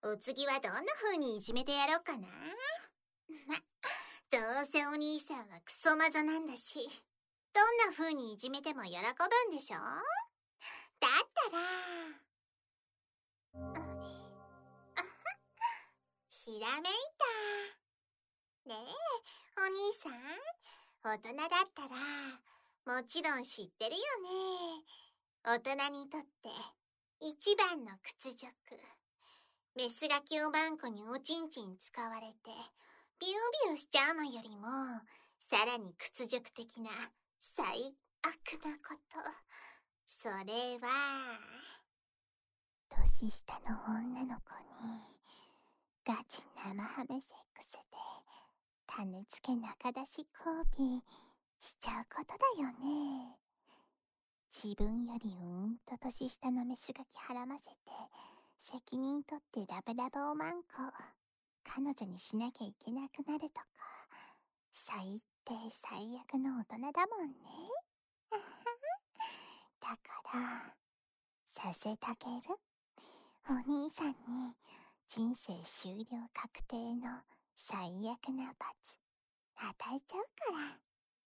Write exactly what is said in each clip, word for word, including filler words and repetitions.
お次はどんな風にいじめてやろうかな。ま、どうせお兄さんはクソマゾなんだし、どんな風にいじめても喜ぶんでしょ。だったら、あ、あは、ひらめいた。ねえ、お兄さん、大人だったら、もちろん知ってるよね。大人にとって一番の屈辱。メスガキおばんこにおちんちん使われてビュービューしちゃうのよりもさらに屈辱的な最悪なこと。それは年下の女の子にガチ生ハメセックスで種付け中出し交尾しちゃうことだよね。自分よりうんと年下のメスガキはらませて責任取ってラブラブおまんこ彼女にしなきゃいけなくなるとか、最低最悪の大人だもんね。だからさせたげる。お兄さんに人生終了確定の最悪な罰与えちゃうから。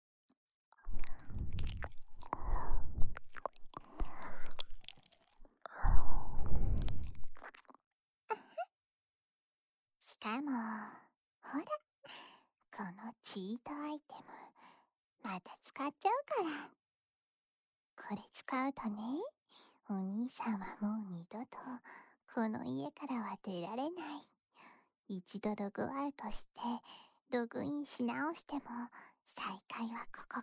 しかもほら、このチートアイテムまた使っちゃうから。これ使うとね、お兄さんはもう二度とこの家からは出られない。一度ログアウトしてログインし直しても再開はここから。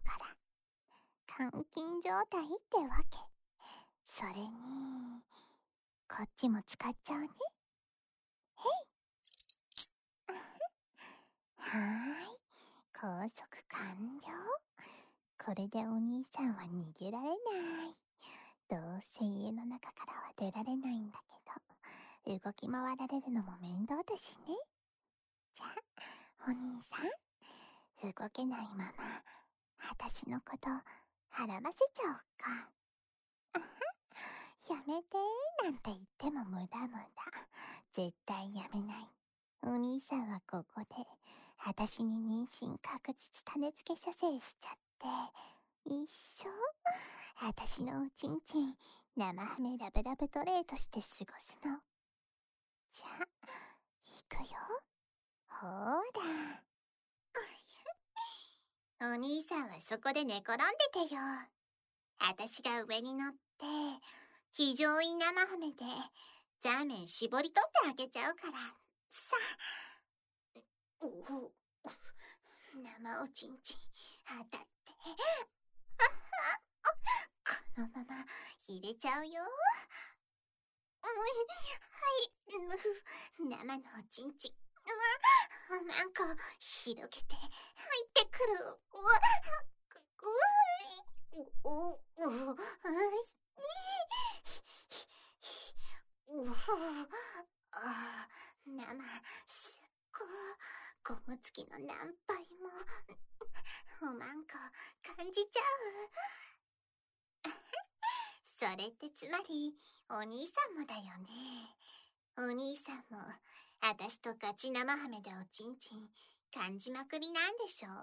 監禁状態ってわけ。それにこっちも使っちゃうね。へいはーい、拘束完了。これでお兄さんは逃げられない。どうせ家の中からは出られないんだけど、動き回られるのも面倒だしね。じゃあお兄さん、動けないまま私のことはらませちゃおっか。あは、やめてーなんて言っても無駄無駄。絶対やめない。お兄さんはここで私に妊娠確実種付け射精しちゃって一生私のおちんちん生ハメラブラブトレーとして過ごすの。じゃあ行くよ。ほーら。 お兄さんはそこで寝転んでてよ。私が上に乗って非常に生ハメでザーメン絞り取ってあげちゃうからさ。おお、生おちんちん当たってこのまま入れちゃうよ。はい、生のおちんちん、なんか広げて入ってくる。うわうおおおあ、生すっごゴム付きの何杯もおまんこ感じちゃう。それってつまりお兄さんもだよね。お兄さんもあたしとガチ生ハメでおちんちん感じまくりなんでしょ。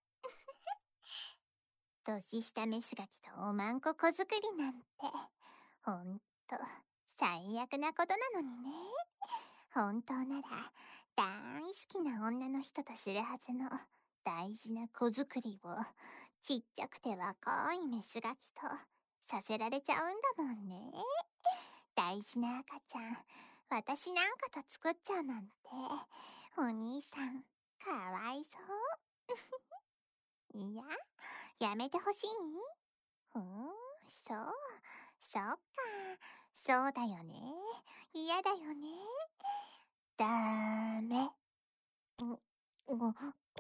年下メスガキとおまんこ子作りなんてほんと最悪なことなのにね。本当なら大好きな女の人とするはずの大事な子作りをちっちゃくて若いメスガキとさせられちゃうんだもんね。大事な赤ちゃん私なんかと作っちゃうなんてお兄さんかわいそう。いや、やめてほしい。ふーん、そう、そっか、そうだよね。嫌だよね。ダメ。う、う、う、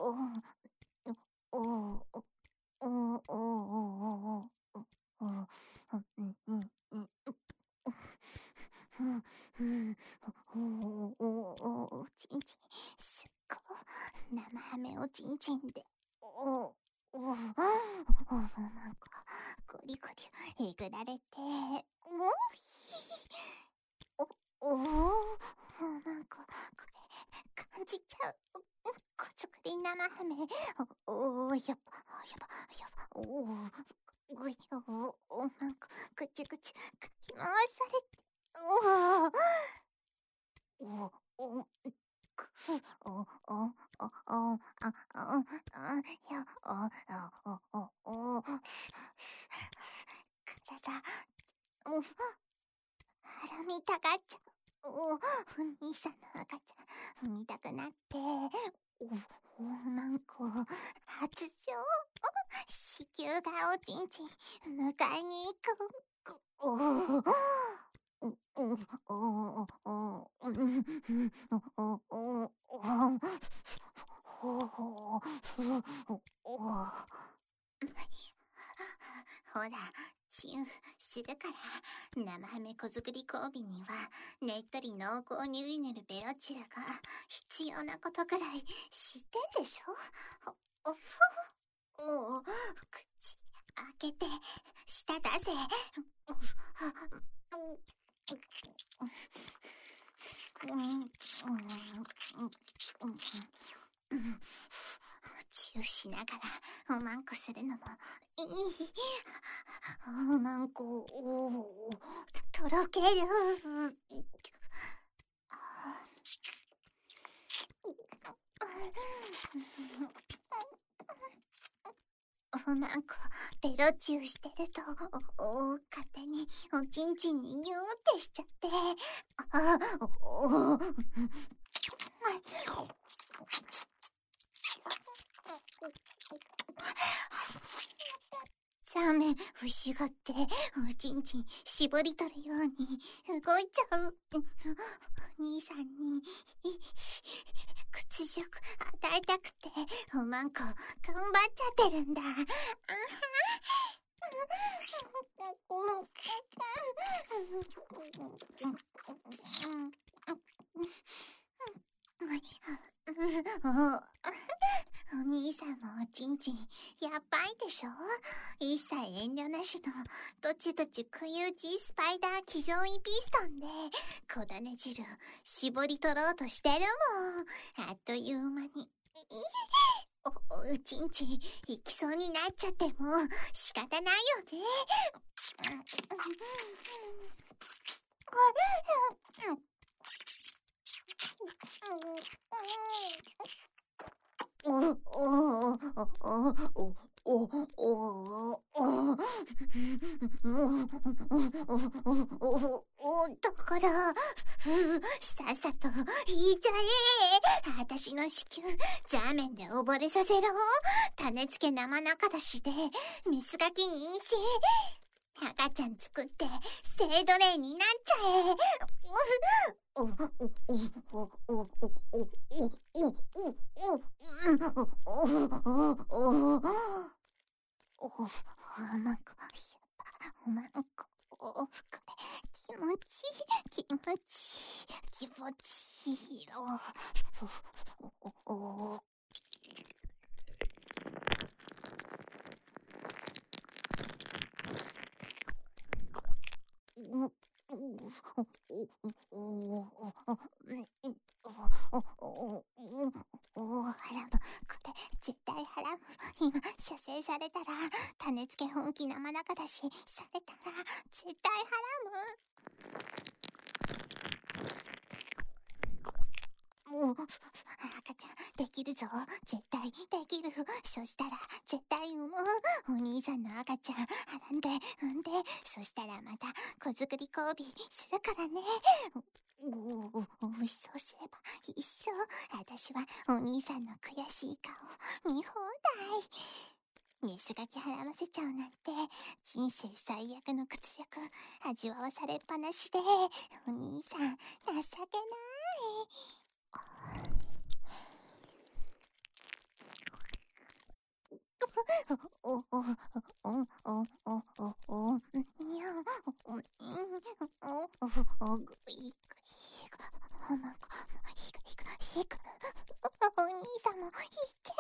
う、う、う、おおおおおおうんうんうんうんおおおちんちんすっご生ハメおちんちんでおおおなんかゴリゴリえぐられておひおおなんなんか、これ、感じちゃう。子作り生ハメ。お、おー、やっぱ、やば、やば、おー、ぐい、お、お、なんか、ぐちぐち、かき回されて、おー、お、お、く、お、お、お、お、あ、あ、あ、や、お、お、お、お、体、お、腹見たがっちゃう。お、お兄さんの赤ちゃん、産みたくなって、お、お、なんか、発症子宮がおちんちん、迎えに行く。お、お、お、お、お、お、うん、お、お、お、お、お、お、ほら、チュンするから、生ハメ子作り交尾には、ねっとり濃厚にゅるぬるベロチラが必要なことくらい知ってんでしょ。お、おふお、お、口開けて、舌出せ。お、うん、うん、うん、うん。チューしながらおまんこするのもいい。おまんこ、おー、とろける。おまんこ、ベロチューしてると、お、お、勝手におちんちんにニューってしちゃって、あ、お、お、ザーメン欲しがっておちんちん絞り取るように動いちゃう。お兄さんに屈辱与えたくておまんこ頑張っちゃってるんだ。あはお兄さんもおちんちんやばいでしょ。一切遠慮なしのどちどち食い打ちスパイダー騎乗位ピストンで小種汁絞り取ろうとしてるもん。あっという間にお、おちんちん行きそうになっちゃっても仕方ないよね。お、お、お、お、お、お、お、お、だから、さっさと引いちゃえ。あたしの子宮、ザーメンで溺れさせろ。種付け生中出しで、メスガキ妊娠。赤ちゃん作って、性奴隷になっちゃえ。お、お、お、お、お、お、お、お、お、お、お、お、おまんこ、おまんこ、お、これ、気持ちいい、気持ちいい、気持ちいいよ。お、お、お、お、お、ハラム、これ絶対ハラム。今射精されたら、種付け本気生中だし、されたら絶対ハラム。もう赤ちゃんできるぞ。絶対できる。そしたら絶対産む。お兄さんの赤ちゃんはらんで産んで、そしたらまた子作り交尾するからね。おお、そうすれば一生私はお兄さんの悔しい顔見放題。メスガキはらませちゃうなんて人生最悪の屈辱味わわされっぱなしで、お兄さん情けない。お、お、お、お、お、お、お、お、にゃん、お、ん、お、お、お、ぐい、ぐい、おまんこ、ひく、ひく、ひく、お兄さんも、ひけ、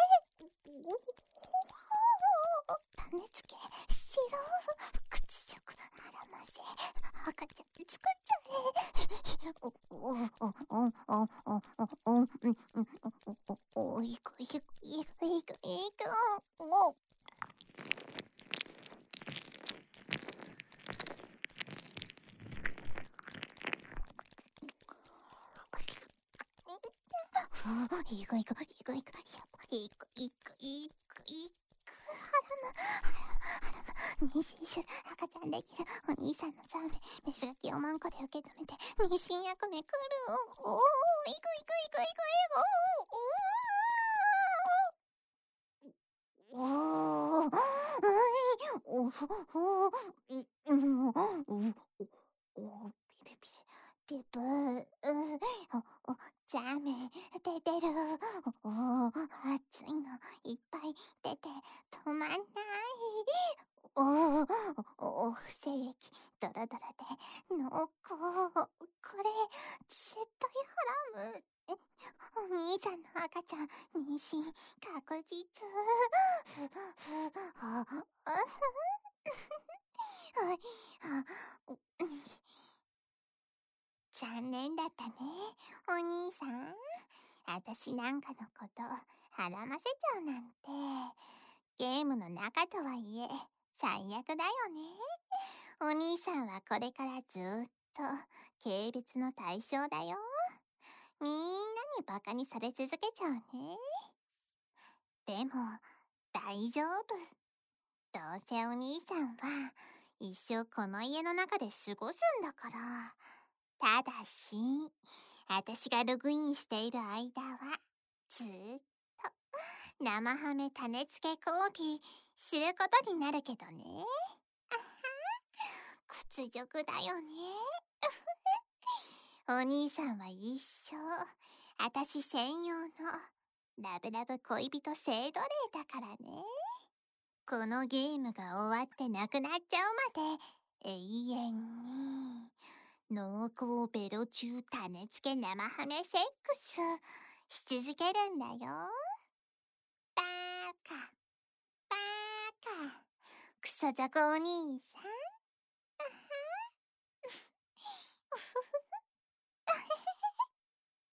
種付け、しろ、屈辱、あらませ、赤ちゃん作っちゃえ。お、 お、お、お、お、お、お、お、うん、うん、お、お、いく、いく、いく、いく、いく、お、いくいくいくいく、やっぱいくいくいくいく、はらむ、妊娠する、赤ちゃんできる、お兄さんのザーメ、メスガキをマンコで受け止めて、妊娠役目来る、おお、いくいくいくいくいく、おお、おお、おお、おお、うん、おお、ピリピリ、ピブー、お、お、ザーメ、出てる、おお、熱いのいっぱい出て止まんない。おお、お、お、不正液、ドロドロで濃厚。これ、絶対ハラム。お兄さんの赤ちゃん、妊娠、確実。ふ、ふ、あ、あ、ふ、はい、あ、残念だったね、お兄さん。あたしなんかのこと、はらませちゃうなんて。ゲームの中とはいえ、最悪だよね。お兄さんはこれからずーっと、軽蔑の対象だよ。みんなにバカにされ続けちゃうね。でも、大丈夫。どうせお兄さんは、一生この家の中で過ごすんだから。ただし、あたしがログインしている間は、ずーっと、生ハメ種付け交尾することになるけどね。あは、屈辱だよね。お兄さんは一生、あたし専用の、ラブラブ恋人性奴隷だからね。このゲームが終わってなくなっちゃうまで、永遠に、濃厚ベロ中種付け生ハメセックスし続けるんだよ。バーカ、バーカ、クソザコお兄さん。